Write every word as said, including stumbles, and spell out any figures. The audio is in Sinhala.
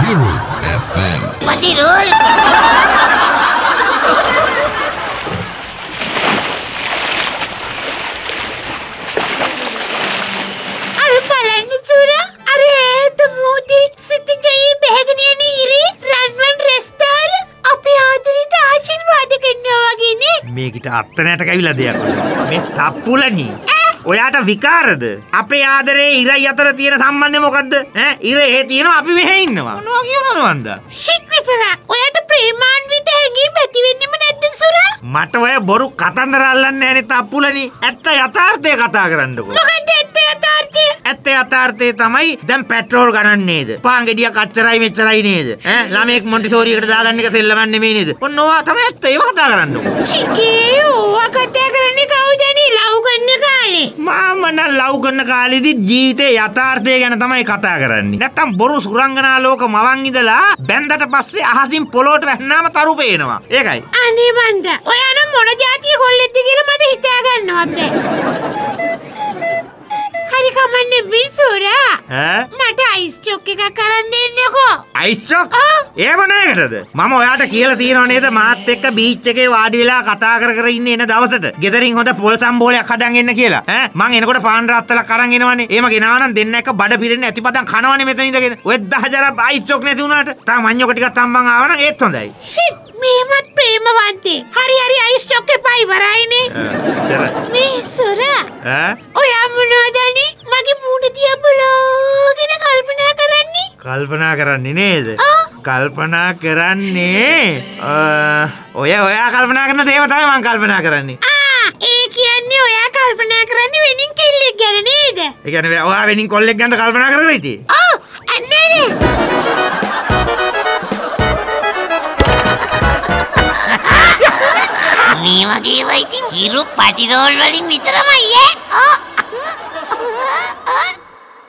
Patirool F M. Patirool. අර බලන්න සුරා. අර ඒත් මොටි සිටිජී බහගෙන යන ඉරි රන්වන් රෙස්ටාර අපේ ආදරයට ආශිර්වාද කරනවා වගේනේ. මේකට අත්තනට කැවිලා දෙයක්. මේ තප්පුලනි. ඔයාට විකාරද? අපේ ආදරේ ඉරයි අතර තියෙන සම්බන්ධය මොකද්ද? ඈ ඉර එහෙ තියෙනවා අපි මෙහෙ ඉන්නවා. මොනවා කියනවද මන්ද? ෂික් විතර. ඔයාට ප්‍රේමාන්විත හැඟීම් ඇති වෙන්නෙම නැද්ද සුරා? මට ඔය බොරු කතන්දර අල්ලන්නේ නැනේ තප්පුලනි. ඇත්ත යථාර්ථය කතා කරන්නකෝ. මොකද ඇත්ත යථාර්ථය? ඇත්ත යථාර්ථය තමයි දැන් පෙට්‍රෝල් ගණන් නේද? පාන් ගෙඩියක් අච්චරයි මෙච්චරයි නේද? ඈ ළමෙක් මොන්ටිසෝරියකට දාගන්න එක සෙල්ලමක් නෙමෙයි නේද? ඔන්න ඕවා තමයි ඇත්ත. ඒව කතා කරන්නකෝ. චිකේ ඕවා කතා කරන්නේ කවුදනේ? ලව් කරන කාලේ. මාම නම් ලව් කරන කාලෙදි ජීවිතේ යථාර්ථය ගැන තමයි කතා කරන්නේ. නැත්තම් බොරු සුරංගනා ලෝක මවන් ඉඳලා බැන්දට පස්සේ අහසින් පොළොවට වැටෙනාම තරු පේනවා. ඒකයි. අනේ බන්ද. ඔයා නම් මොන જાතිය කොල්ලෙක්ද කියලා මට හිතා ගන්නවත් බැහැ. හරි කමන්නේ බිසුරා. ඈ මට අයිස් චොක් එකක් අරන් දෙන්නකෝ. Ice chalk? ඒව නෑකටද? මම ඔයාට කියලා තියෙනව නේද මාත් එක්ක බීච් එකේ වාඩි වෙලා කතා කර කර ඉන්නේ එන දවසට. ගෙදරින් හොඳ පොල් සම්බෝලයක් හදන් එන්න කියලා. ඈ මං එනකොට පාන් රාත්තලක් අරන් එනවනේ. එහෙම ගෙනාවා නම් දෙන්න එක බඩ පිරෙන්න ඇතිපදන් කනවනේ මෙතන ඉඳගෙන. ඔය දහජර අයිස් චොක් නැති වුණාට. තා මඤ්ඤොක ටිකක් තම්බන් ආව නම් ඒත් හොඳයි. ෂිට් මේවත් ප්‍රේමවන්තේ. හරි හරි අයිස් චොක් එපා ඉවරයිනේ. මේ සුරා. ඈ ඔයා මොනවදනේ මගේ මූණ දිහා බලාගෙන කල්පනා කරන්නේ? කල්පනා කරන්නේ නේද? කල්පනා කරන්නේ ඔය ඔයා කල්පනා කරන දේව තමයි මම කල්පනා කරන්නේ. ආ ඒ කියන්නේ ඔයා කල්පනා කරන්නේ වෙනින් කෙල්ලෙක් ගැන නේද? ඒ කියන්නේ ඔයා වෙනින් කොල්ලෙක් ගැන කල්පනා කරගෙන හිටියේ? ඔව් අන්නේනේ. මේ වගේ වයිතින් හිරු පටිරෝල් වලින් විතරමයි ඈ.